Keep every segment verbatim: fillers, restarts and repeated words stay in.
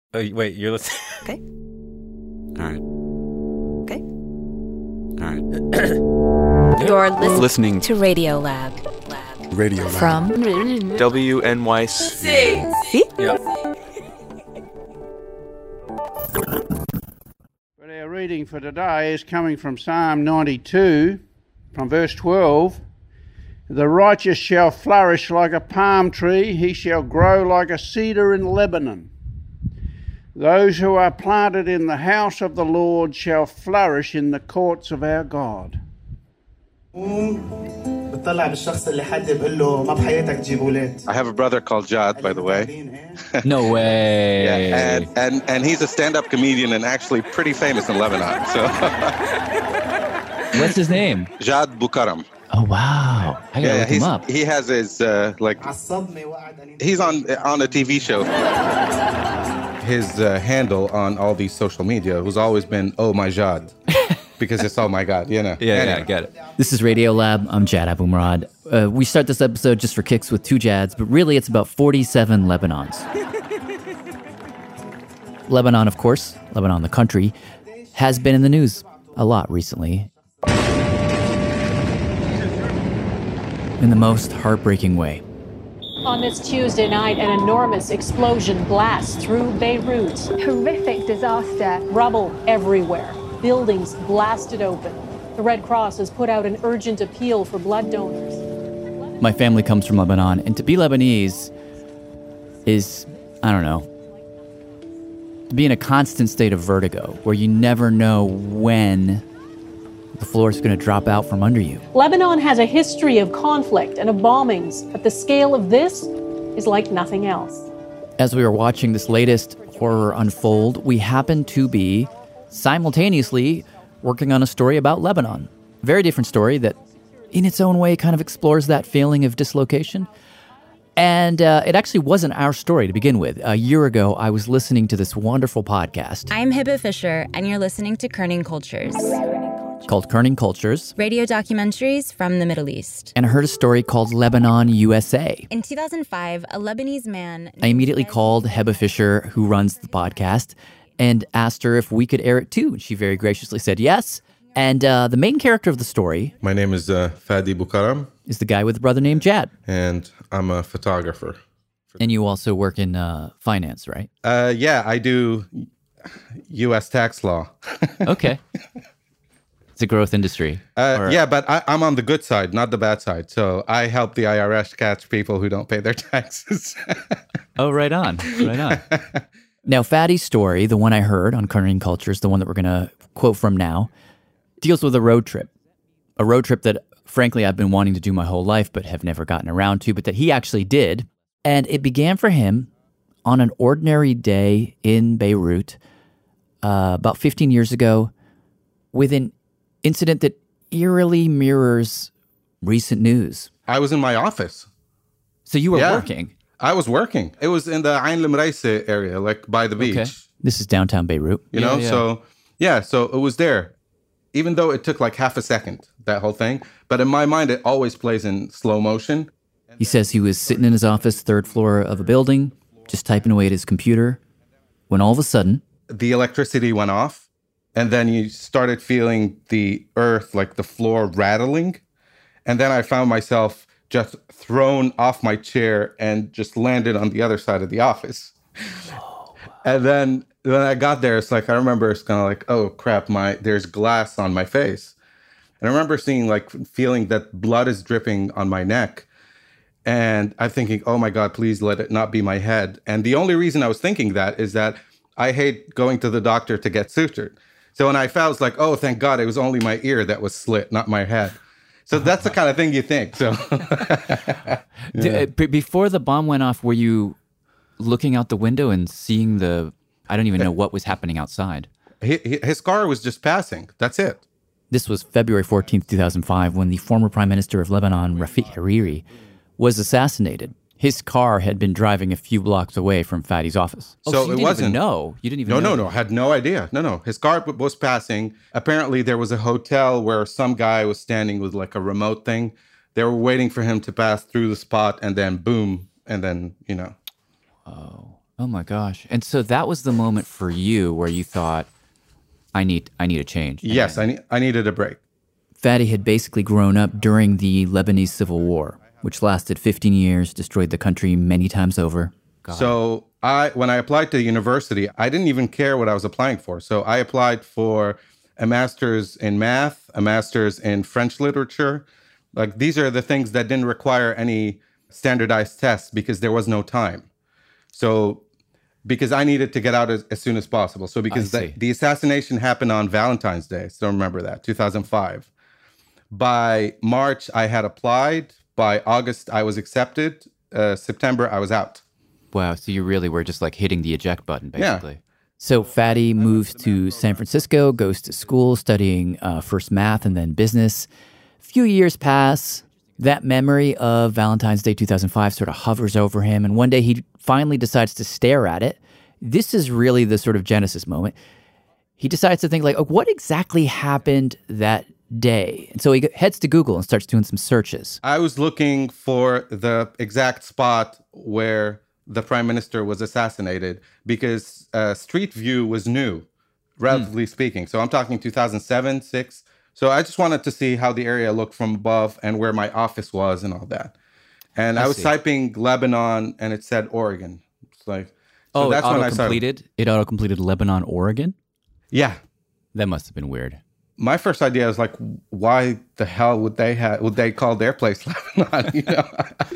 Oh, wait, you're listening? Okay. All right. Okay. All right. You're listening, Listening to Radio Lab. Lab. Radio Lab. From W N Y C. See? Yeah. But our reading for today is coming from Psalm ninety-two, from verse twelve. The righteous shall flourish like a palm tree, he shall grow like a cedar in Lebanon. Those who are planted in the house of the Lord shall flourish in the courts of our God. بتطلع بالشخص اللي حد بقول له ما بحياتك تجيب اولاد. I have a brother called Jad, by the way. No way. Yeah, and, and and he's a stand-up comedian and actually pretty famous in Lebanon. So What's his name? Jad Bukaram. Oh, wow. I gotta Yeah, look him he's, up. he has his uh, like عصبني وقعد he's on on a T V show. His uh, handle on all these social media has always been "Oh my Jad," because it's "Oh my God," you know. Yeah, yeah, Anyway. I get it. This is Radio Lab. I'm Jad Abumrad. Uh, we start this episode just for kicks with two Jads, but really it's about forty-seven Lebanons. Lebanon, of course, Lebanon the country, has been in the news a lot recently. In the most heartbreaking way. On this Tuesday night, an enormous explosion blasts through Beirut. Horrific disaster. Rubble everywhere. Buildings blasted open. The Red Cross has put out an urgent appeal for blood donors. My family comes from Lebanon, and to be Lebanese is, I don't know, to be in a constant state of vertigo, where you never know when the floor is going to drop out from under you. Lebanon has a history of conflict and of bombings, but the scale of this is like nothing else. As we were watching this latest horror unfold, we happened to be simultaneously working on a story about Lebanon. Very different story that, in its own way, kind of explores that feeling of dislocation. And uh, it actually wasn't our story to begin with. A year ago, I was listening to this wonderful podcast. I'm Hibba Fisher, and you're listening to Kerning Cultures. Called Kerning Cultures. Radio documentaries from the Middle East. And I heard a story called Lebanon, U S A. In two thousand five, a Lebanese man... I immediately called Hibba Fisher, who runs the podcast, and asked her if we could air it too. She very graciously said yes. And uh, the main character of the story... My name is uh, Fadi Bukaram. ...is the guy with a brother named Jad. And I'm a photographer. And you also work in uh, finance, right? Uh, yeah, I do U S tax law. Okay. It's a growth industry. Uh, or... Yeah, but I, I'm on the good side, not the bad side. So I help the I R S catch people who don't pay their taxes. Oh, right on. Right on. Now, Fadi's story, the one I heard on Kerning Cultures, the one that we're going to quote from now, deals with a road trip. A road trip that, frankly, I've been wanting to do my whole life, but have never gotten around to, but that he actually did. And it began for him on an ordinary day in Beirut uh, about fifteen years ago with an incident that eerily mirrors recent news. I was in my office. So you were Yeah, working? I was working. It was in the Ain Lemreise area, like by the beach. Okay. This is downtown Beirut. You Yeah, know, yeah. so yeah, so it was there. Even though it took like half a second, that whole thing. But in my mind, it always plays in slow motion. He says he was sitting in his office, third floor of a building, just typing away at his computer, when all of a sudden... The electricity went off, and then you started feeling the earth, like the floor rattling. And then I found myself just thrown off my chair and just landed on the other side of the office. Oh, wow. And then when I got there, it's like, I remember it's kind of like, oh crap, my there's glass on my face. And I remember seeing, like, feeling that blood is dripping on my neck. And I'm thinking, oh my God, please let it not be my head. And the only reason I was thinking that is that I hate going to the doctor to get sutured. So when I felt, I was like, oh, thank God, it was only my ear that was slit, not my head. So that's the kind of thing you think. So D- b- before the bomb went off, were you looking out the window and seeing the, I don't even know what was happening outside? He, he, his car was just passing. That's it. This was February fourteenth, two thousand five, when the former prime minister of Lebanon, Rafiq Hariri, was assassinated. His car had been driving a few blocks away from Fadi's office. Oh, so, so you it didn't wasn't. Even know. You didn't even no, know. No, no, no. I had no idea. No, no. His car was passing. Apparently, there was a hotel where some guy was standing with like a remote thing. They were waiting for him to pass through the spot, and then boom, and then, you know. Oh. Oh my gosh. And so that was the moment for you where you thought, I need I need a change. And Yes, I, ne- I needed a break. Fadi had basically grown up during the Lebanese Civil War, which lasted fifteen years, destroyed the country many times over. God. So I, when I applied to university, I didn't even care what I was applying for. So I applied for a master's in math, a master's in French literature. Like these are the things that didn't require any standardized tests because there was no time. So because I needed to get out as, as soon as possible. So because the, the assassination happened on Valentine's Day. So remember that, two thousand five. By March, I had applied. By August, I was accepted. Uh, September, I was out. Wow. So you really were just like hitting the eject button, basically. Yeah. So Fadi moves to San Francisco, goes to school studying uh, first math and then business. A few years pass. That memory of Valentine's Day two thousand five sort of hovers over him. And one day he finally decides to stare at it. This is really the sort of genesis moment. He decides to think like, oh, what exactly happened that day? And so he heads to Google and starts doing some searches. I was looking for the exact spot where the prime minister was assassinated because uh, Street View was new, relatively mm. speaking. So I'm talking two thousand seven, six. So I just wanted to see how the area looked from above and where my office was and all that. And I, I was see. typing Lebanon and it said Oregon. It's like, so oh, that's it when I auto-completed? It auto-completed Lebanon, Oregon? Yeah. That must have been weird. My first idea was like, why the hell would they have, would they call their place Lebanon? You know?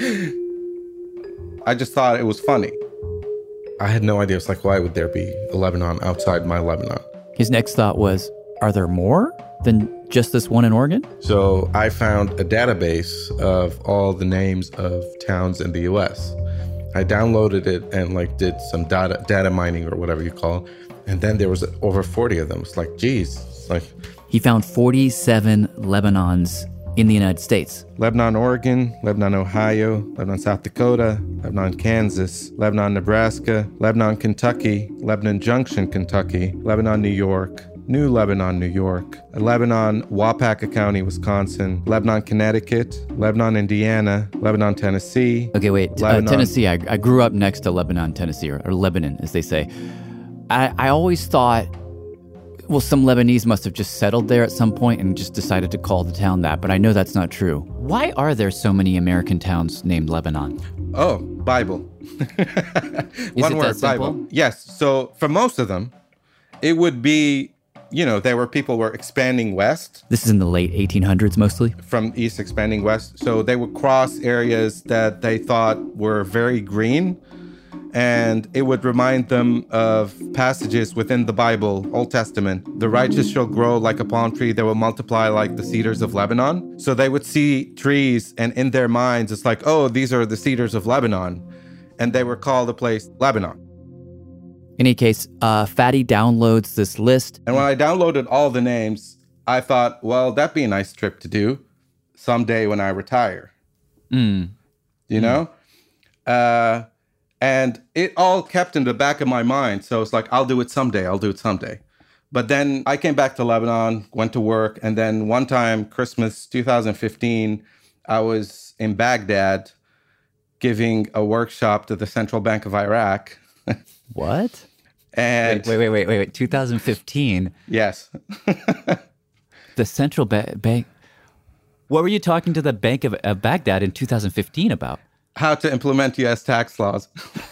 I just thought it was funny. I had no idea. It's like, why would there be a Lebanon outside my Lebanon? His next thought was, are there more than just this one in Oregon? So I found a database of all the names of towns in the U S. I downloaded it and like did some data data mining or whatever you call it. And then there was over forty of them. It's like, geez. It's like he found forty-seven Lebanons in the United States. Lebanon, Oregon, Lebanon, Ohio, Lebanon, South Dakota, Lebanon, Kansas, Lebanon, Nebraska, Lebanon, Kentucky, Lebanon Junction, Kentucky, Lebanon, New York, New Lebanon, New York, Lebanon, Wapaka County, Wisconsin, Lebanon, Connecticut, Lebanon, Indiana, Lebanon, Tennessee. Okay, wait, uh, Tennessee. I, I grew up next to Lebanon, Tennessee, or, or Lebanon, as they say. I, I always thought, well, some Lebanese must have just settled there at some point and just decided to call the town that, but I know that's not true. Why are there so many American towns named Lebanon? Oh, Bible. One word, Bible. Yes, so for most of them, it would be, you know, there were people were expanding west. This is in the late eighteen hundreds mostly? From east expanding west. So they would cross areas that they thought were very green. And it would remind them of passages within the Bible, Old Testament. The righteous shall grow like a palm tree that will multiply like the cedars of Lebanon. So they would see trees and in their minds, it's like, oh, these are the cedars of Lebanon. And they would call the place Lebanon. In any case, uh, Fadi downloads this list. And when I downloaded all the names, I thought, well, that'd be a nice trip to do someday when I retire. Mm. You know? Uh... And it all kept in the back of my mind. So it's like, I'll do it someday. I'll do it someday. But then I came back to Lebanon, went to work. And then one time, Christmas two thousand fifteen, I was in Baghdad giving a workshop to the Central Bank of Iraq. What? And wait, wait, wait, wait, wait. two thousand fifteen? Yes. The Central ba- Bank. What were you talking to the Bank of uh, Baghdad in two thousand fifteen about? How to implement U S tax laws.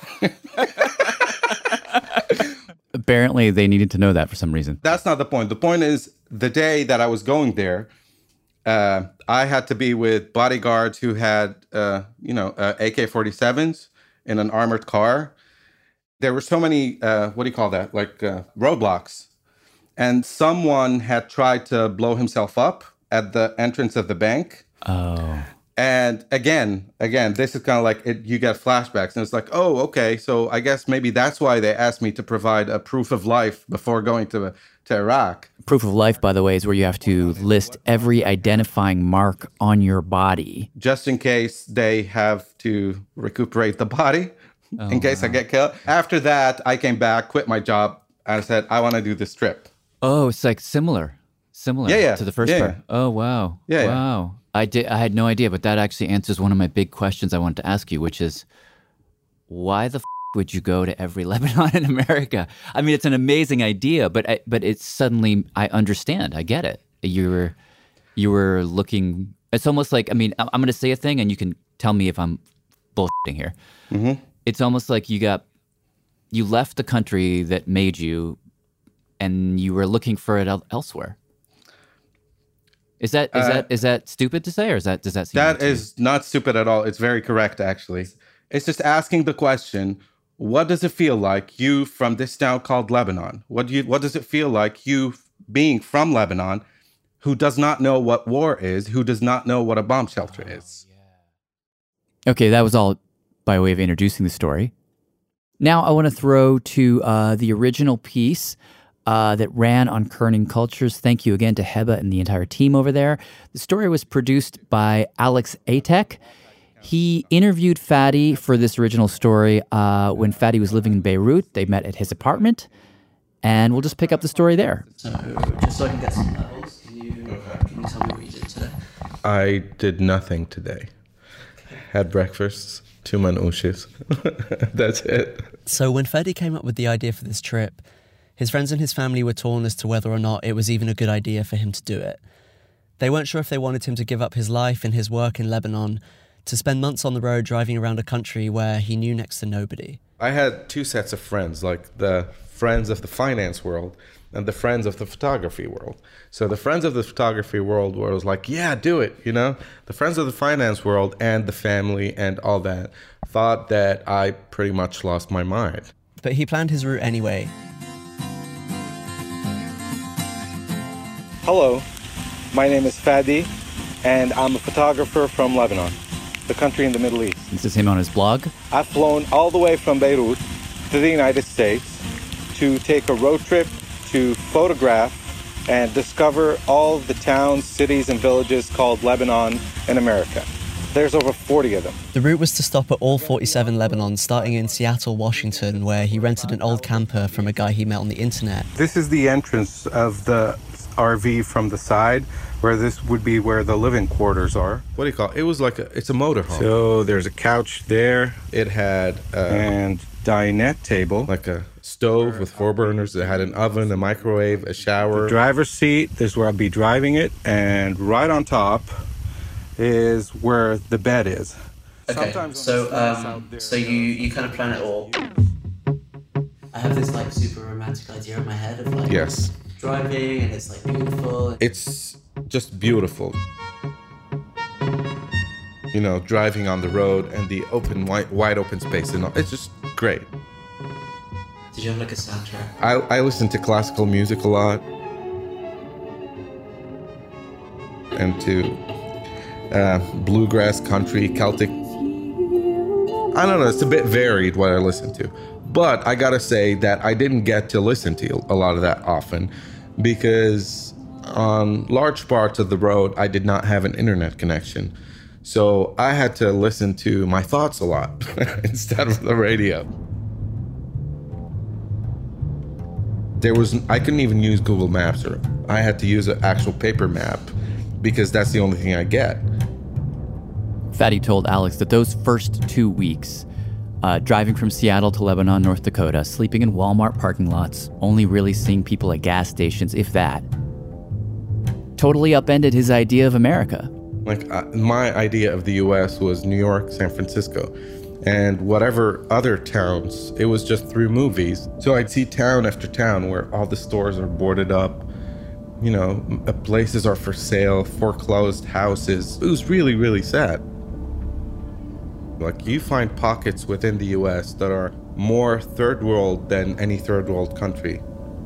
Apparently, they needed to know that for some reason. That's not the point. The point is, the day that I was going there, uh, I had to be with bodyguards who had, uh, you know, uh, A K forty-sevens in an armored car. There were so many, uh, what do you call that? Like uh, roadblocks. And someone had tried to blow himself up at the entrance of the bank. Oh. And again, again, this is kind of like it, you get flashbacks. And it's like, oh, okay. So I guess maybe that's why they asked me to provide a proof of life before going to, to Iraq. Proof of life, by the way, is where you have to list every identifying mark on your body. Just in case they have to recuperate the body, oh, in case wow. I get killed. After that, I came back, quit my job, and I said, I want to do this trip. Oh, it's like similar. Similar yeah, yeah. to the first yeah, part. Yeah. Oh, wow. Yeah, wow. Yeah. I did. I had no idea, but that actually answers one of my big questions I wanted to ask you, which is, why the f- would you go to every Lebanon in America? I mean, it's an amazing idea, but I, but it's suddenly, I understand. I get it. You were, you were looking, it's almost like, I mean, I'm going to say a thing and you can tell me if I'm bullshitting here. Mm-hmm. It's almost like you got, you left the country that made you and you were looking for it el- elsewhere. Is that, is Uh, that, is that stupid to say, or is that, does that seem That right to you? is not stupid at all. It's very correct, actually. It's just asking the question, what does it feel like, you from this town called Lebanon? What do you, what does it feel like, you being from Lebanon, who does not know what war is, who does not know what a bomb shelter is? Okay, that was all by way of introducing the story. Now I want to throw to uh, the original piece uh, that ran on Kerning Cultures. Thank you again to Heba and the entire team over there. The story was produced by Alex Atek. He interviewed Fadi for this original story uh, when Fadi was living in Beirut. They met at his apartment, and we'll just pick up the story there. So, just so I can get some levels, can you, can you tell me what you did today? I did nothing today. Had breakfast, two manouches. That's it. So when Fadi came up with the idea for this trip, his friends and his family were torn as to whether or not it was even a good idea for him to do it. They weren't sure if they wanted him to give up his life and his work in Lebanon to spend months on the road driving around a country where he knew next to nobody. I had two sets of friends, like the friends of the finance world and the friends of the photography world. So the friends of the photography world was like, yeah, do it, you know? The friends of the finance world and the family and all that thought that I pretty much lost my mind. But he planned his route anyway. Hello, my name is Fadi, and I'm a photographer from Lebanon, the country in the Middle East. This is him on his blog. I've flown all the way from Beirut to the United States to take a road trip to photograph and discover all the towns, cities, and villages called Lebanon in America. There's over forty of them. The route was to stop at all forty-seven Lebanons, starting in Seattle, Washington, where he rented an old camper from a guy he met on the internet. This is the entrance of the R V from the side, where this would be where the living quarters are. What do you call it? It was like a, it's a motorhome. So there's a couch there. It had a and dinette table, like a stove with four burners. It had an oven, a microwave, a shower. The driver's seat, this is where I'll be driving it. And right on top is where the bed is. Okay, so um, so you, you kind of plan it all. I have this like super romantic idea in my head of like Yes. driving, and it's like beautiful. It's just beautiful. You know, driving on the road and the open, wide, wide open space, and all. It's just great. Did you have like a soundtrack? I, I listen to classical music a lot. And to uh, bluegrass, country, Celtic. I don't know, it's a bit varied what I listen to. But I gotta say that I didn't get to listen to a lot of that often because on large parts of the road, I did not have an internet connection. So I had to listen to my thoughts a lot instead of the radio. There was, I couldn't even use Google Maps, or I had to use an actual paper map because that's the only thing I get. Fadi told Alex that those first two weeks, uh, driving from Seattle to Lebanon, North Dakota, sleeping in Walmart parking lots, only really seeing people at gas stations, if that, totally upended his idea of America. Like uh, my idea of the U S was New York, San Francisco, and whatever other towns, it was just through movies. So I'd see town after town where all the stores are boarded up, you know, places are for sale, foreclosed houses. It was really, really sad. Like you find pockets within the U S that are more third world than any third world country.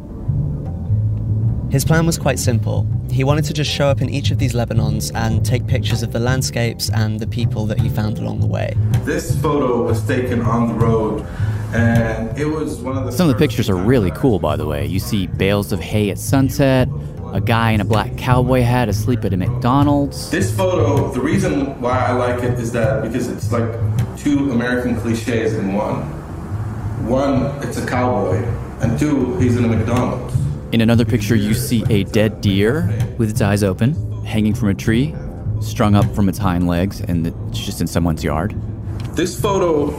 His plan was quite simple. He wanted to just show up in each of these Lebanons and take pictures of the landscapes and the people that he found along the way. This photo was taken on the road, and it was one of the... Some of the pictures are really cool, by the way. You see bales of hay at sunset, a guy in a black cowboy hat asleep at a McDonald's. This photo, the reason why I like it is that because it's like two American cliches in one. One, it's a cowboy, and two, he's in a McDonald's. In another picture, you see a dead deer with its eyes open, hanging from a tree, strung up from its hind legs, and it's just in someone's yard. This photo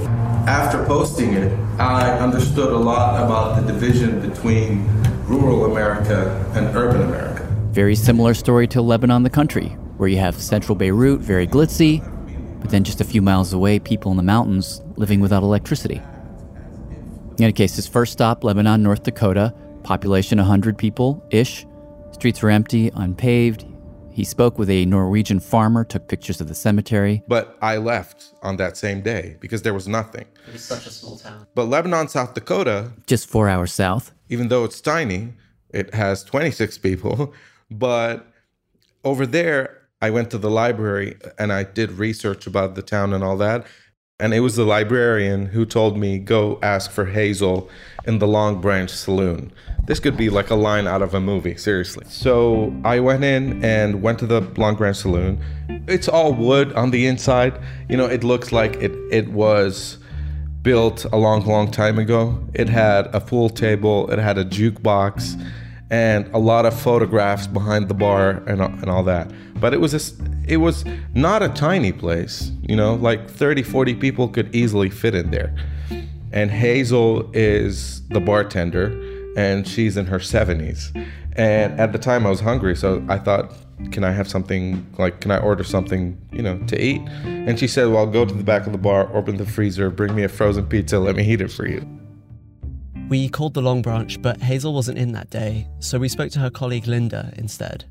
after posting it, I understood a lot about the division between rural America and urban America. Very similar story to Lebanon, the country, where you have central Beirut, very glitzy, but then just a few miles away, people in the mountains living without electricity. In any case, his first stop, Lebanon, North Dakota, population one hundred people-ish. Streets were empty, unpaved. He spoke with a Norwegian farmer, took pictures of the cemetery. But I left on that same day because there was nothing. It was such a small town. But Lebanon, South Dakota, just four hours south, even though it's tiny, it has twenty-six people. But over there, I went to the library and I did research about the town and all that. And it was the librarian who told me, go ask for Hazel in the Long Branch Saloon. This could be like a line out of a movie, seriously. So I went in and went to the Long Branch Saloon. It's all wood on the inside. You know, it looks like it, it was built a long, long time ago. It had a pool table, it had a jukebox, and a lot of photographs behind the bar and, and all that. But it was a, it was not a tiny place, you know, like thirty, forty people could easily fit in there. And Hazel is the bartender, and she's in her seventies. And at the time I was hungry, so I thought, can I have something, like, can I order something, you know, to eat? And she said, well, go to the back of the bar, open the freezer, bring me a frozen pizza, let me heat it for you. We called the Long Branch, but Hazel wasn't in that day, so we spoke to her colleague Linda instead.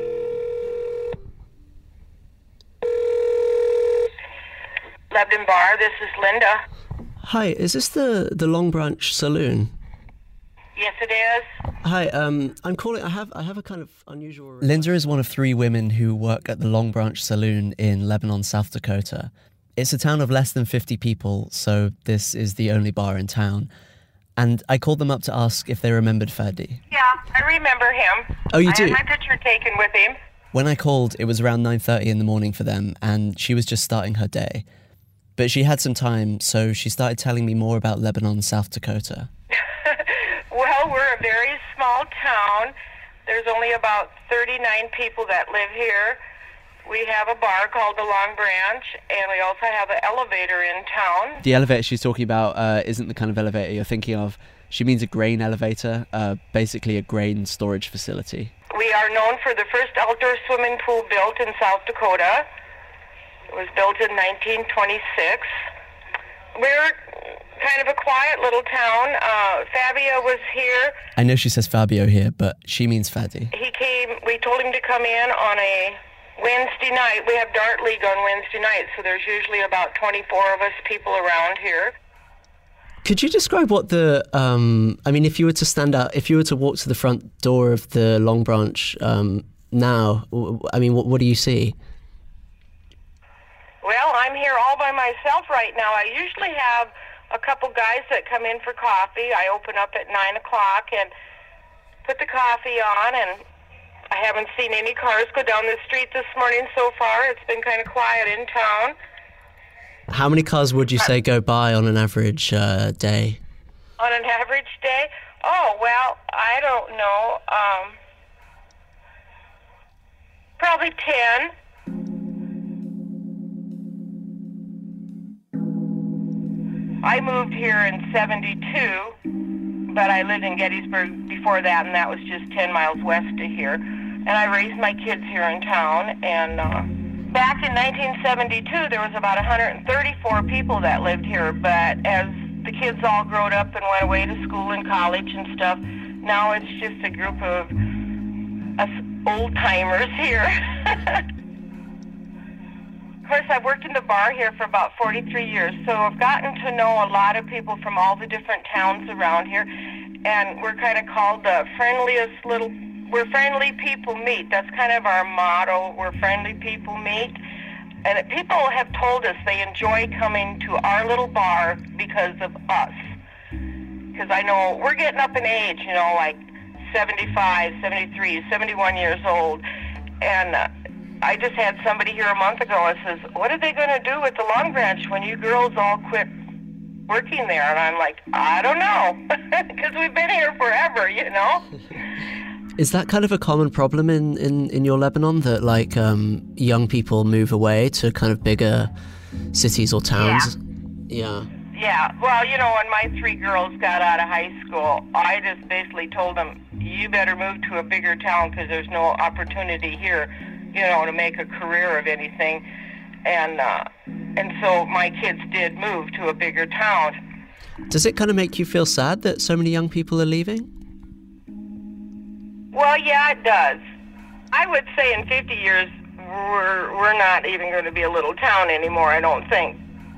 Lebanon Bar, this is Linda. Hi, is this the, the Long Branch Saloon? Yes, it is. Hi, um, I'm calling, I have I have a kind of unusual... Linda is one of three women who work at the Long Branch Saloon in Lebanon, South Dakota. It's a town of less than fifty people, so this is the only bar in town. And I called them up to ask if they remembered Fadi. Yeah, I remember him. Oh, you do? I had my picture taken with him. When I called, it was around nine thirty in the morning for them, and she was just starting her day. But she had some time, so she started telling me more about Lebanon, South Dakota. Well, we're a very small town. There's only about thirty-nine people that live here. We have a bar called the Long Branch, and we also have an elevator in town. The elevator she's talking about uh, isn't the kind of elevator you're thinking of. She means a grain elevator, uh, basically a grain storage facility. We are known for the first outdoor swimming pool built in South Dakota. It was built in nineteen twenty-six. We're kind of a quiet little town. Uh, Fabio was here. I know she says Fabio here, but she means Fadi. He came, we told him to come in on a Wednesday night. We have Dart League on Wednesday night, so there's usually about twenty-four of us people around here. Could you describe what the, um, I mean, if you were to stand out, if you were to walk to the front door of the Long Branch um, now, I mean, what, what do you see? Well, I'm here all by myself right now. I usually have a couple guys that come in for coffee. I open up at nine o'clock and put the coffee on, and I haven't seen any cars go down the street this morning so far. It's been kind of quiet in town. How many cars would you say go by on an average uh, day? On an average day? Oh, well, I don't know. Um, probably ten. I moved here in seventy-two, but I lived in Gettysburg before that, and that was just ten miles west of here. And I raised my kids here in town, and uh, back in nineteen seventy-two, there was about one hundred thirty-four people that lived here, but as the kids all growed up and went away to school and college and stuff, now it's just a group of us old-timers here. Of course, I've worked in the bar here for about forty-three years, so I've gotten to know a lot of people from all the different towns around here, and we're kind of called the friendliest little, we're friendly people meet. That's kind of our motto, we're friendly people meet. And people have told us they enjoy coming to our little bar because of us. Because I know we're getting up in age, you know, like seventy-five, seventy-three, seventy-one years old, and uh, I just had somebody here a month ago that says, what are they going to do with the Long Branch when you girls all quit working there? And I'm like, I don't know, because we've been here forever, you know? Is that kind of a common problem in, in, in your Lebanon, that like um, young people move away to kind of bigger cities or towns? Yeah. Yeah. Yeah, well, you know, when my three girls got out of high school, I just basically told them, you better move to a bigger town because there's no opportunity here, you know, to make a career of anything. And uh, and so my kids did move to a bigger town. Does it kind of make you feel sad that so many young people are leaving? Well, yeah, it does. I would say in fifty years, we're, we're not even going to be a little town anymore, I don't think.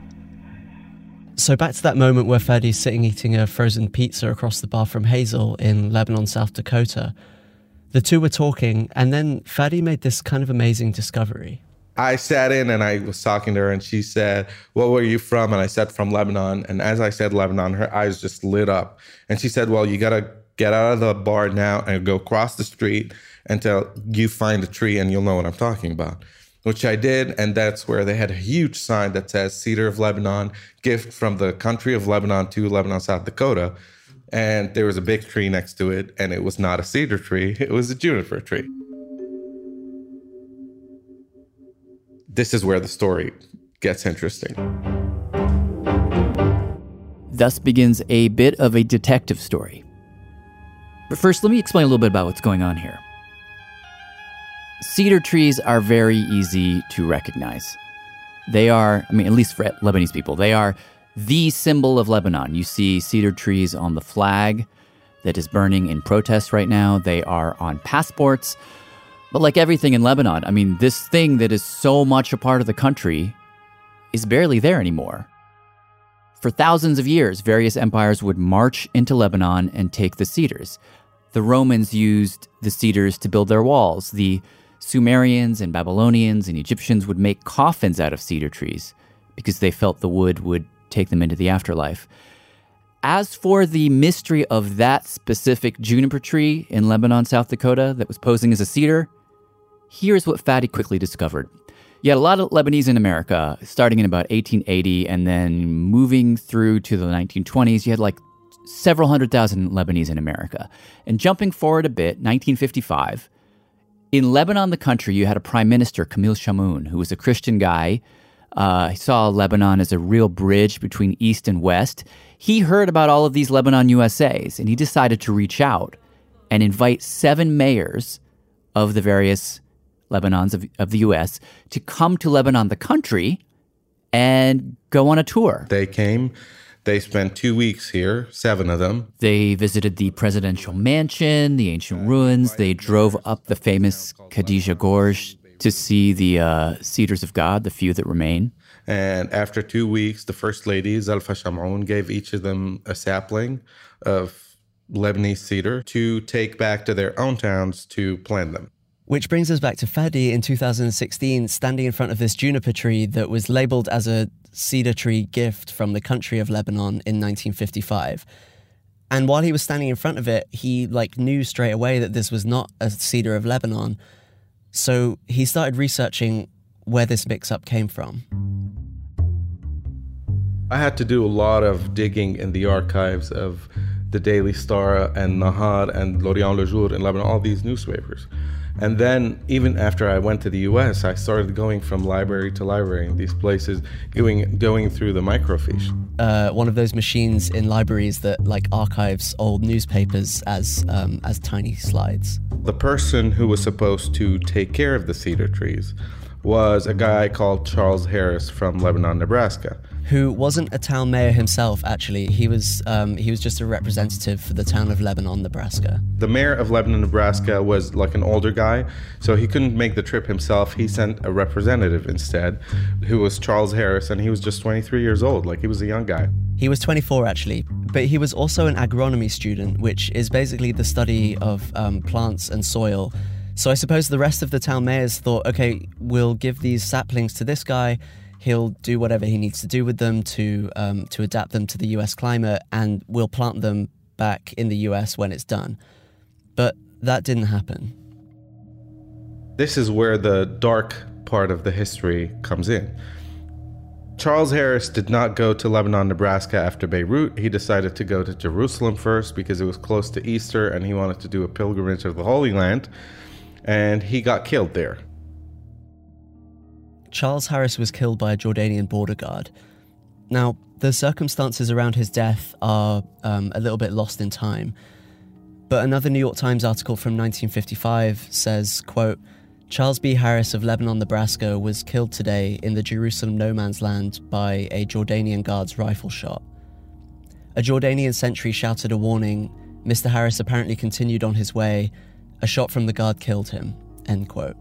So back to that moment where Fadi's sitting eating a frozen pizza across the bar from Hazel in Lebanon, South Dakota. The two were talking, and then Fadi made this kind of amazing discovery. I sat in and I was talking to her and she said, "Well, where are you from?" And I said, "From Lebanon." And as I said Lebanon, her eyes just lit up. And she said, "Well, you got to get out of the bar now and go across the street until you find a tree and you'll know what I'm talking about." Which I did, and that's where they had a huge sign that says Cedar of Lebanon, gift from the country of Lebanon to Lebanon, South Dakota. And there was a big tree next to it, and it was not a cedar tree, it was a juniper tree. This is where the story gets interesting. Thus begins a bit of a detective story. But first, let me explain a little bit about what's going on here. Cedar trees are very easy to recognize. They are, I mean, at least for Lebanese people, they are the symbol of Lebanon. You see cedar trees on the flag that is burning in protest right now. They are on passports. But like everything in Lebanon, I mean, this thing that is so much a part of the country is barely there anymore. For thousands of years, various empires would march into Lebanon and take the cedars. The Romans used the cedars to build their walls. The Sumerians and Babylonians and Egyptians would make coffins out of cedar trees because they felt the wood would take them into the afterlife. As for the mystery of that specific juniper tree in Lebanon, South Dakota, that was posing as a cedar, here's what Fadi quickly discovered. You had a lot of Lebanese in America, starting in about eighteen eighty, and then moving through to the nineteen twenties, you had like several hundred thousand Lebanese in America. And jumping forward a bit, nineteen fifty-five, in Lebanon, the country, you had a prime minister, Camille Chamoun, who was a Christian guy. Uh, he saw Lebanon as a real bridge between East and West. He heard about all of these Lebanon U S As, and he decided to reach out and invite seven mayors of the various Lebanons of, of the U S to come to Lebanon, the country, and go on a tour. They came. They spent two weeks here, seven of them. They visited the presidential mansion, the ancient ruins. They drove up the famous Khadija Gorge to see the uh, Cedars of God, the few that remain. And after two weeks, the First Lady, Zalfa Shamroun, gave each of them a sapling of Lebanese cedar to take back to their own towns to plant them. Which brings us back to Fadi in two thousand sixteen, standing in front of this juniper tree that was labeled as a cedar tree gift from the country of Lebanon in nineteen fifty-five. And while he was standing in front of it, he like knew straight away that this was not a cedar of Lebanon. So he started researching where this mix-up came from. I had to do a lot of digging in the archives of the Daily Star and Nahar and L'Orient Le Jour in Lebanon, all these newspapers. And then even after I went to the U S, I started going from library to library in these places, going going through the microfiche. Uh, one of those machines in libraries that like archives old newspapers as um, as tiny slides. The person who was supposed to take care of the cedar trees was a guy called Charles Harris from Lebanon, Nebraska. Who wasn't a town mayor himself, actually. He was um, he was just a representative for the town of Lebanon, Nebraska. The mayor of Lebanon, Nebraska was like an older guy, so he couldn't make the trip himself. He sent a representative instead, who was Charles Harris, and he was just twenty-three years old, like he was a young guy. He was twenty-four, actually, but he was also an agronomy student, which is basically the study of um, plants and soil. So I suppose the rest of the town mayors thought, okay, we'll give these saplings to this guy. He'll do whatever he needs to do with them to um, to adapt them to the U S climate, and we'll plant them back in the U S when it's done. But that didn't happen. This is where the dark part of the history comes in. Charles Harris did not go to Lebanon, Nebraska after Beirut. He decided to go to Jerusalem first because it was close to Easter and he wanted to do a pilgrimage of the Holy Land. And he got killed there. Charles Harris was killed by a Jordanian border guard. Now, The circumstances around his death are um, a little bit lost in time. But another New York Times article from nineteen fifty-five says, quote, Charles B. Harris of Lebanon, Nebraska was killed today in the Jerusalem no man's land by a Jordanian guard's rifle shot. A Jordanian sentry shouted a warning. Mister Harris apparently continued on his way. A shot from the guard killed him, end quote.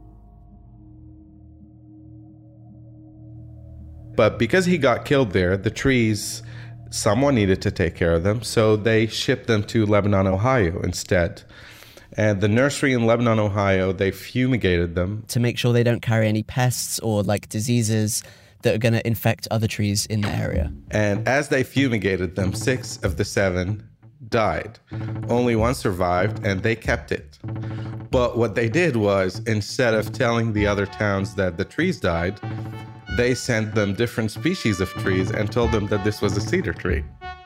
But because he got killed there, the trees, someone needed to take care of them, so they shipped them to Lebanon, Ohio instead. And the nursery in Lebanon, Ohio, they fumigated them. To make sure they don't carry any pests or like diseases that are going to infect other trees in the area. And as they fumigated them, six of the seven died. Only one survived, and they kept it. But what they did was, instead of telling the other towns that the trees died, they sent them different species of trees and told them that this was a cedar tree.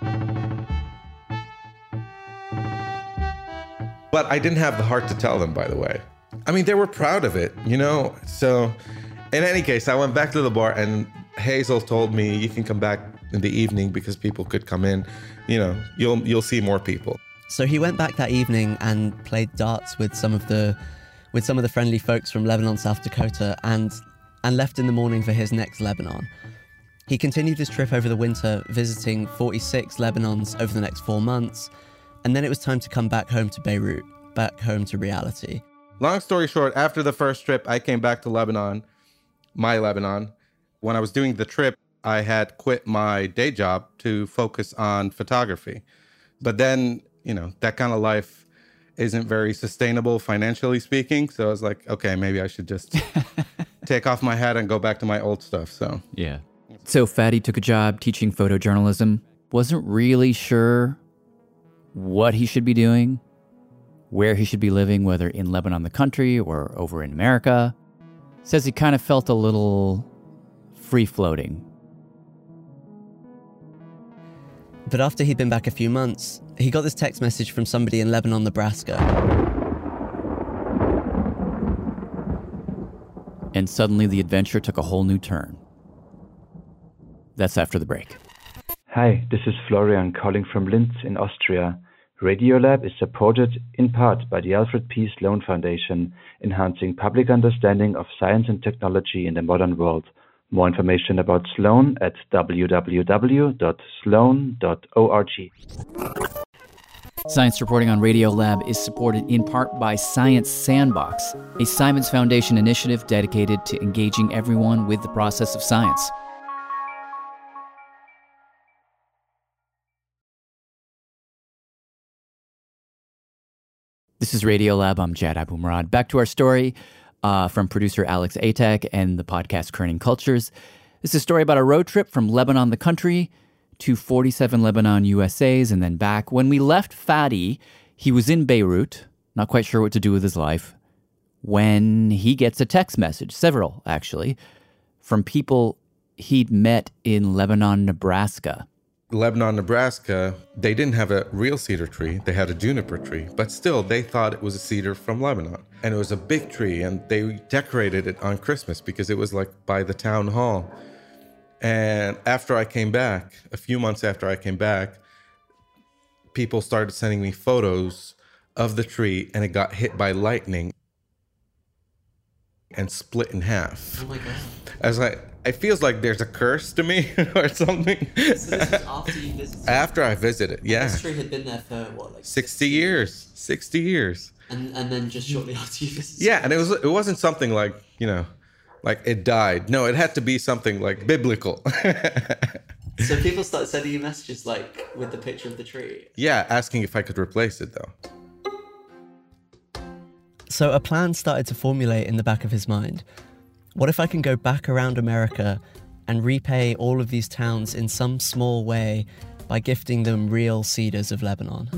But I didn't have the heart to tell them, by the way. I mean, they were proud of it, you know? So in any case, I went back to the bar and Hazel told me, you can come back in the evening because people could come in. You know, you'll you'll see more people. So he went back that evening and played darts with some of the with some of the friendly folks from Lebanon, South Dakota, and and left in the morning for his next Lebanon. He continued his trip over the winter, visiting forty-six Lebanons over the next four months, and then it was time to come back home to Beirut, back home to reality. Long story short, after the first trip, I came back to Lebanon, my Lebanon. When I was doing the trip, I had quit my day job to focus on photography. But then, you know, that kind of life isn't very sustainable financially speaking. So I was like, okay, maybe I should just take off my hat and go back to my old stuff. So yeah. So Fadi took a job teaching photojournalism, wasn't really sure what he should be doing, where he should be living, whether in Lebanon, the country, or over in America. Says he kind of felt a little free-floating. But after he'd been back a few months, he got this text message from somebody in Lebanon, Nebraska. And suddenly the adventure took a whole new turn. That's after the break. Hi, this is Florian calling from Linz in Austria. Radiolab is supported in part by the Alfred P. Sloan Foundation, enhancing public understanding of science and technology in the modern world. More information about Sloan at w w w dot sloan dot org. Science reporting on Radiolab is supported in part by Science Sandbox, a Simons Foundation initiative dedicated to engaging everyone with the process of science. This is Radiolab. I'm Jad Abumrad. Back to our story uh, from producer Alex Atack and the podcast Kerning Cultures. This is a story about a road trip from Lebanon, the country, to forty-seven Lebanon U S As and then back. When we left Fadi, he was in Beirut, not quite sure what to do with his life, when he gets a text message, several actually, from people he'd met in Lebanon, Nebraska. Lebanon, Nebraska, they didn't have a real cedar tree. They had a juniper tree, but still they thought it was a cedar from Lebanon. And it was a big tree, and they decorated it on Christmas because it was like by the town hall. And after I came back, a few months after I came back, people started sending me photos of the tree, and it got hit by lightning and split in half. Oh my God. I was like, it feels like there's a curse to me or something. So this was after you visited? After I visited, yeah. This tree had been there for what, like sixty years. sixty years. And and then just shortly after you visited? Yeah, and it was it wasn't something like, you know, like it died. No, it had to be something like biblical. So people started sending you messages like with the picture of the tree? Yeah, asking if I could replace it though. So a plan started to formulate in the back of his mind. What if I can go back around America and repay all of these towns in some small way by gifting them real cedars of Lebanon?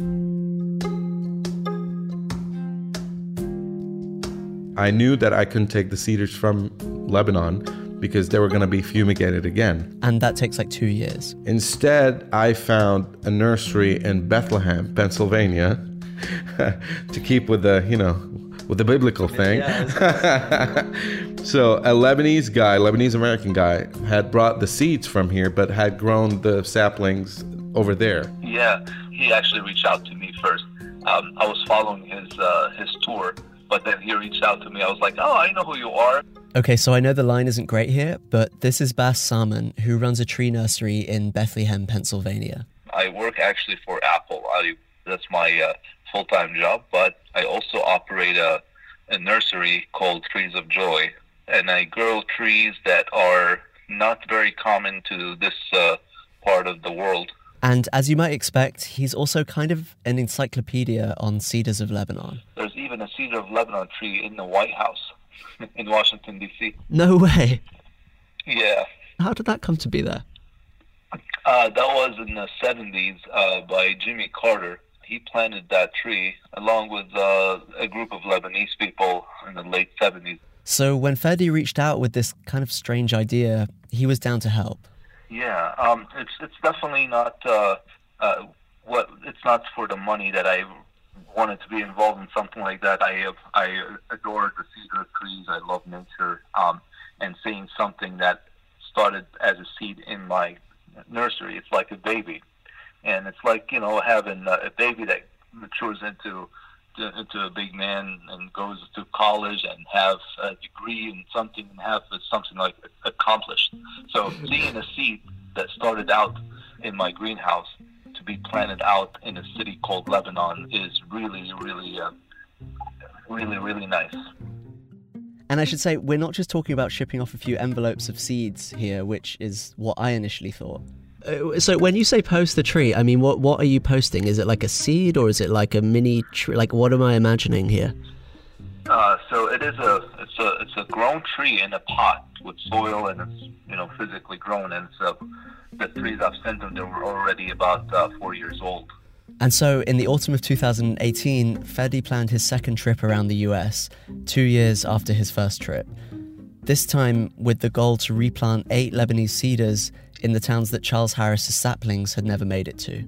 I knew that I couldn't take the cedars from Lebanon because they were going to be fumigated again. And that takes like two years. Instead, I found a nursery in Bethlehem, Pennsylvania, to keep with the, you know, with the biblical thing. So a Lebanese guy, Lebanese American guy, had brought the seeds from here, but had grown the saplings over there. Yeah, he actually reached out to me first. Um, I was following his uh, his tour, but then he reached out to me. I was like, oh, I know who you are. Okay, so I know the line isn't great here, but this is Bas Salmon, who runs a tree nursery in Bethlehem, Pennsylvania. I work actually for Apple. I, that's my uh, full-time job, but I also operate a, a nursery called Trees of Joy, and I grow trees that are not very common to this uh, part of the world. And as you might expect, he's also kind of an encyclopedia on cedars of Lebanon. There's even a cedar of Lebanon tree in the White House in Washington, D C. No way. Yeah. How did that come to be there? Uh, that was in the seventies uh, by Jimmy Carter. He planted that tree along with uh, a group of Lebanese people in the late seventies. So when Ferdi reached out with this kind of strange idea, he was down to help. Yeah, um, it's it's definitely not uh, uh, what it's not for the money that I wanted to be involved in something like that. I have, I adore the cedar trees. I love nature, um, and seeing something that started as a seed in my nursery, it's like a baby, and it's like, you know, having a baby that matures into into a big man and goes to college and have a degree in something and have something like accomplished. So seeing a seed that started out in my greenhouse to be planted out in a city called Lebanon is really, really, uh, really, really nice. And I should say, we're not just talking about shipping off a few envelopes of seeds here, which is what I initially thought. Uh, so when you say post the tree, I mean, what what are you posting? Is it like a seed or is it like a mini tree? Like, what am I imagining here? Uh, so it is a it's a it's a grown tree in a pot with soil, and it's, you know, physically grown. And so the trees I've sent them, they were already about uh, four years old. And so in the autumn of two thousand eighteen, Ferdi planned his second trip around the U S, two years after his first trip. This time with the goal to replant eight Lebanese cedars in the towns that Charles Harris's saplings had never made it to.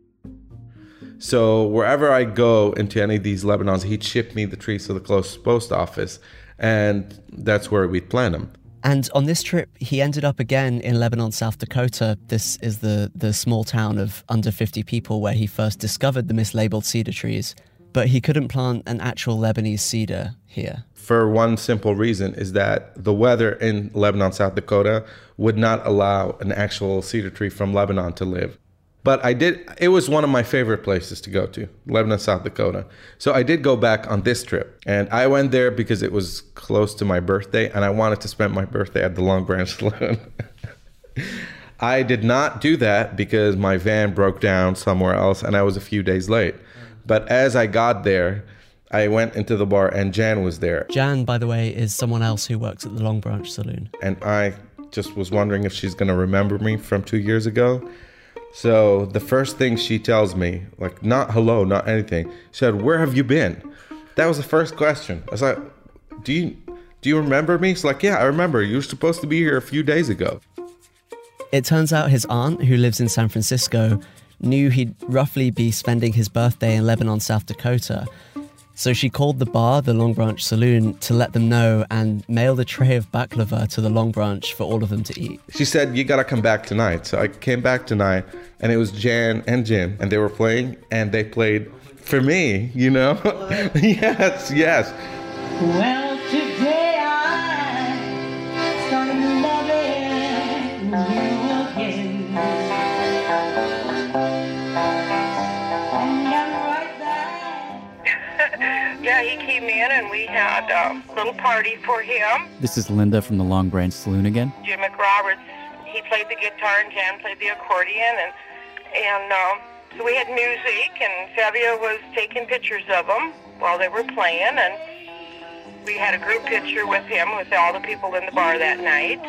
So wherever I go into any of these Lebanons, he'd ship me the trees to the closest post office, and that's where we'd plant them. And on this trip, he ended up again in Lebanon, South Dakota. This is the, the small town of under fifty people where he first discovered the mislabeled cedar trees. But he couldn't plant an actual Lebanese cedar here. For one simple reason, is that the weather in Lebanon, South Dakota would not allow an actual cedar tree from Lebanon to live. But I did, it was one of my favorite places to go to, Lebanon, South Dakota. So I did go back on this trip, and I went there because it was close to my birthday, and I wanted to spend my birthday at the Long Branch Saloon. I did not do that because my van broke down somewhere else, and I was a few days late. But as I got there, I went into the bar, and Jan was there. Jan, by the way, is someone else who works at the Long Branch Saloon. And I just was wondering if she's going to remember me from two years ago. So the first thing she tells me, like, not hello, not anything, she said, "Where have you been?" That was the first question. I was like, do you, do you remember me? She's like, "Yeah, I remember. You were supposed to be here a few days ago." It turns out his aunt, who lives in San Francisco, knew he'd roughly be spending his birthday in Lebanon, South Dakota. So she called the bar, the Long Branch Saloon, to let them know and mailed a tray of baklava to the Long Branch for all of them to eat. She said, "You gotta come back tonight." So I came back tonight, and it was Jan and Jim, and they were playing, and they played for me, you know? yes, yes. Well, today I started loving you again. And I'm right there. Yeah, he came in and we had a little party for him. This is Linda from the Long Branch Saloon again. Jim McRoberts, he played the guitar and Jan played the accordion, and and um, so we had music, and Fabio was taking pictures of them while they were playing, and we had a group picture with him with all the people in the bar that night.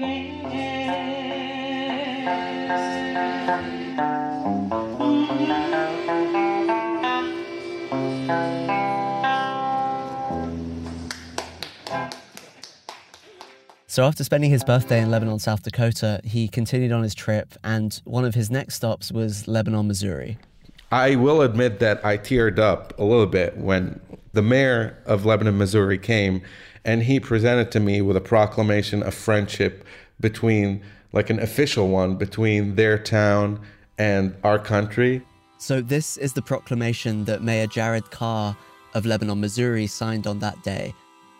So after spending his birthday in Lebanon, South Dakota, he continued on his trip, and one of his next stops was Lebanon, Missouri. I will admit that I teared up a little bit when The mayor of Lebanon, Missouri came and he presented to me with a proclamation of friendship between, like an official one, between their town and our country. So this is the proclamation that Mayor Jared Carr of Lebanon, Missouri signed on that day.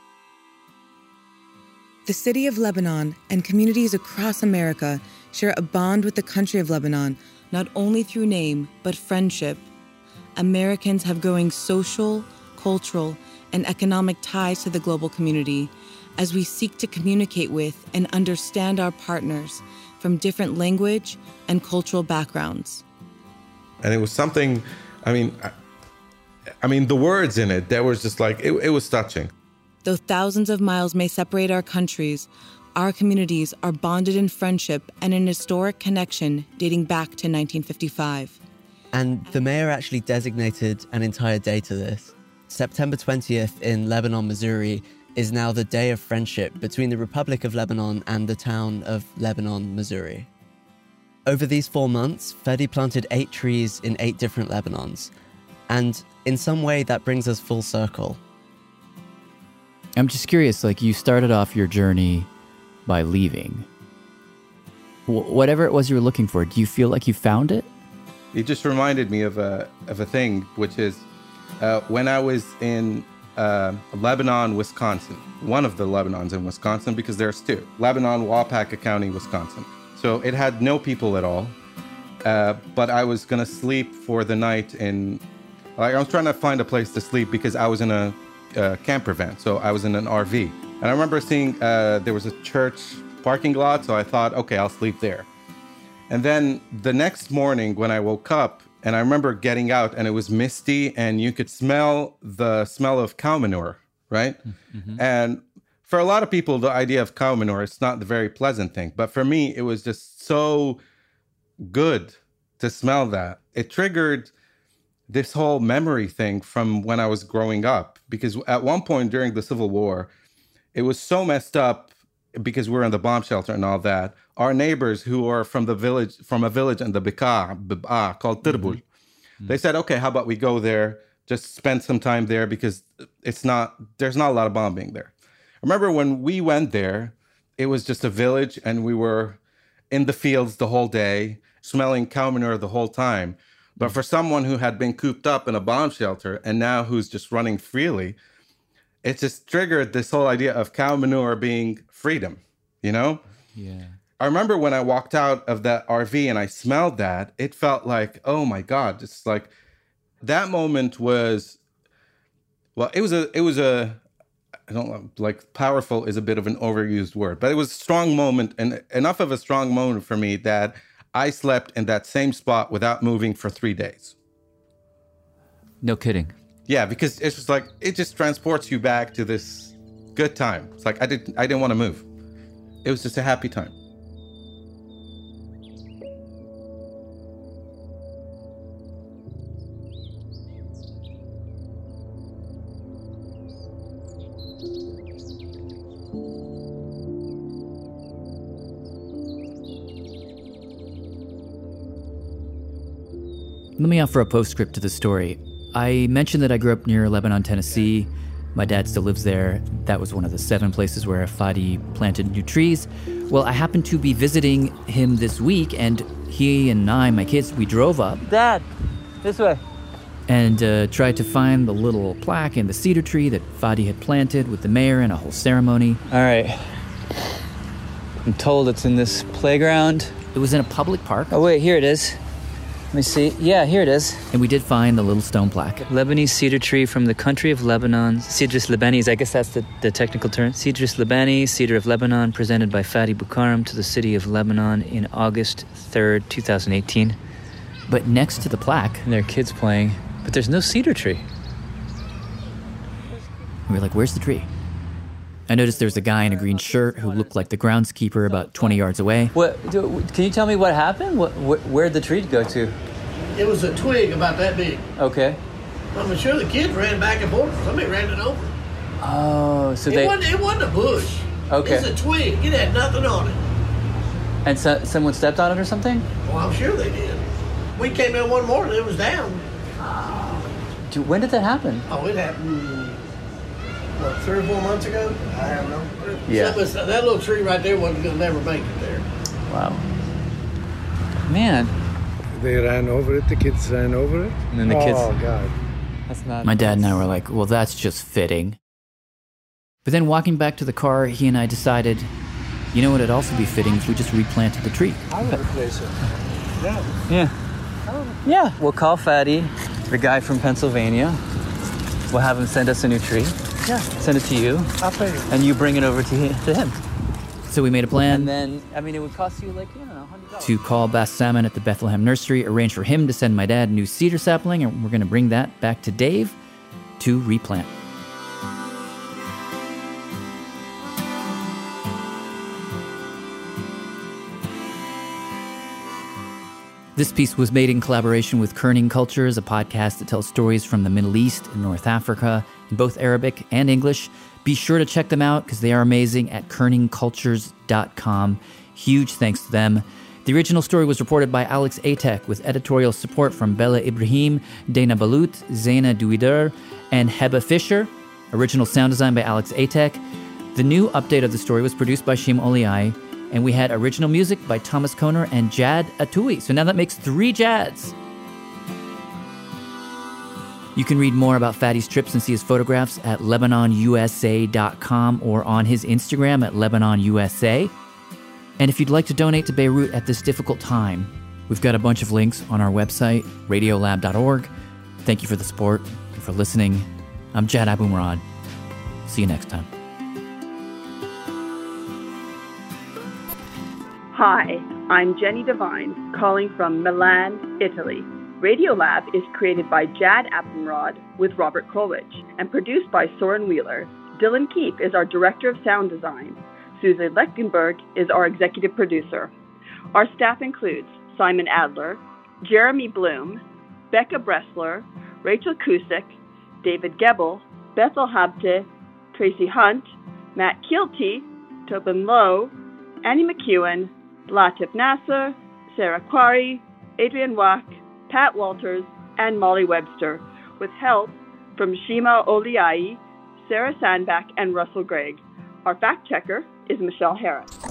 The city of Lebanon and communities across America share a bond with the country of Lebanon, not only through name, but friendship. Americans have growing social, cultural, and economic ties to the global community as we seek to communicate with and understand our partners from different language and cultural backgrounds. And it was something, I mean, I, I mean, the words in it, that was just like, it, it was touching. Though thousands of miles may separate our countries, our communities are bonded in friendship and an historic connection dating back to nineteen fifty-five. And the mayor actually designated an entire day to this. September twentieth in Lebanon, Missouri is now the Day of Friendship between the Republic of Lebanon and the town of Lebanon, Missouri. Over these four months, Fadi planted eight trees in eight different Lebanons. And in some way, that brings us full circle. I'm just curious, like you started off your journey by leaving. W- whatever it was you were looking for, do you feel like you found it? It just reminded me of a of a thing, which is uh, when I was in uh, Lebanon, Wisconsin, one of the Lebanons in Wisconsin, because there's two, Lebanon, Waupaca County, Wisconsin. So it had no people at all, uh, but I was gonna sleep for the night in, like I was trying to find a place to sleep because I was in a uh, camper van, so I was in an R V. And I remember seeing uh, there was a church parking lot, so I thought, okay, I'll sleep there. And then the next morning when I woke up, and I remember getting out and it was misty and you could smell the smell of cow manure, right? Mm-hmm. And for a lot of people, the idea of cow manure, it's not the very pleasant thing. But for me, it was just so good to smell that. It triggered this whole memory thing from when I was growing up. Because at one point during the Civil War, it was so messed up because we were in the bomb shelter and all that. Our neighbors who are from the village, from a village in the Bekaa, called Tirbul, mm-hmm. they said, okay, how about we go there, just spend some time there because it's not, there's not a lot of bombing there. I remember when we went there, it was just a village and we were in the fields the whole day, smelling cow manure the whole time. But for someone who had been cooped up in a bomb shelter and now who's just running freely, it just triggered this whole idea of cow manure being freedom, you know? Yeah. I remember when I walked out of that R V and I smelled that, it felt like, oh my God, it's like, that moment was, well, it was a, it was a, I don't know, like powerful is a bit of an overused word, but it was a strong moment, and enough of a strong moment for me that I slept in that same spot without moving for three days. No kidding. Yeah, because it's just like, it just transports you back to this good time. It's like, I didn't, I didn't want to move. It was just a happy time. Let me offer a postscript to the story. I mentioned that I grew up near Lebanon, Tennessee. My dad still lives there. That was one of the seven places where Fadi planted new trees. Well, I happened to be visiting him this week, and he and I, my kids, we drove up. Dad, this way. And uh, tried to find the little plaque in the cedar tree that Fadi had planted with the mayor and a whole ceremony. All right. I'm told it's in this playground. It was in a public park. Oh, wait, here it is. Let me see. Yeah, here it is. And we did find the little stone plaque. Lebanese cedar tree from the country of Lebanon. Cedrus Lebanese, I guess that's the, the technical term. Cedrus Lebanese, cedar of Lebanon, presented by Fadi Bukaram to the city of Lebanon in August third, twenty eighteen. But next to the plaque... And there are kids playing, but there's no cedar tree. We were like, where's the tree? I noticed there was a guy in a green shirt who looked like the groundskeeper about twenty yards away. What? Can you tell me what happened? What, wh- where'd the tree go to? It was a twig about that big. Okay. I'm sure the kids ran back and forth. Somebody ran it over. Oh, so it they... Wasn't, it wasn't a bush. Okay. It's a twig. It had nothing on it. And so, someone stepped on it or something? Well, I'm sure they did. We came in one morning, it was down. Dude, when did that happen? Oh, it happened what, three or four months ago? I have no. Yeah. Something- that little tree right there wasn't going to never make it there. Wow. Man. They ran over it, the kids ran over it. And then the kids. Oh, God. That's not. My dad and I were like, well, that's just fitting. But then walking back to the car, he and I decided, you know what, it'd also be fitting if we just replanted the tree. I would replace it. Yeah. Yeah. Yeah. We'll call Fatty, the guy from Pennsylvania. We'll have him send us a new tree. Yeah. Send it to you. I'll pay you. And you bring it over to him. To him. So we made a plan. And then, I mean, it would cost you like, you know, one hundred dollars. To call Bass Salmon at the Bethlehem Nursery, arrange for him to send my dad a new cedar sapling, and we're going to bring that back to Dave to replant. This piece was made in collaboration with Kerning Cultures, a podcast that tells stories from the Middle East and North Africa in both Arabic and English. Be sure to check them out because they are amazing at kerning cultures dot com. Huge thanks to them. The original story was reported by Alex Atek with editorial support from Bella Ibrahim, Dana Balut, Zaina Duider, and Heba Fisher. Original sound design by Alex Atek. The new update of the story was produced by Shim Oliai, and we had original music by Thomas Koner and Jad Atui. So now that makes three Jads. You can read more about Fatty's trips and see his photographs at lebanon u s a dot com or on his Instagram at lebanon u s a. And if you'd like to donate to Beirut at this difficult time, we've got a bunch of links on our website, radiolab dot org. Thank you for the support and for listening. I'm Jad Abumrad. See you next time. Hi, I'm Jenny Devine, calling from Milan, Italy. Radiolab is created by Jad Abumrad with Robert Krulwich and produced by Soren Wheeler. Dylan Keefe is our Director of Sound Design. Susan Lechtenberg is our Executive Producer. Our staff includes Simon Adler, Jeremy Bloom, Becca Bressler, Rachel Cusick, David Gebel, Bethel Habte, Tracy Hunt, Matt Kielty, Tobin Lowe, Annie McEwen, Latif Nasser, Sarah Quarry, Adrian Wack, Pat Walters, and Molly Webster, with help from Shima Oliai, Sarah Sandback, and Russell Gregg. Our fact checker is Michelle Harris.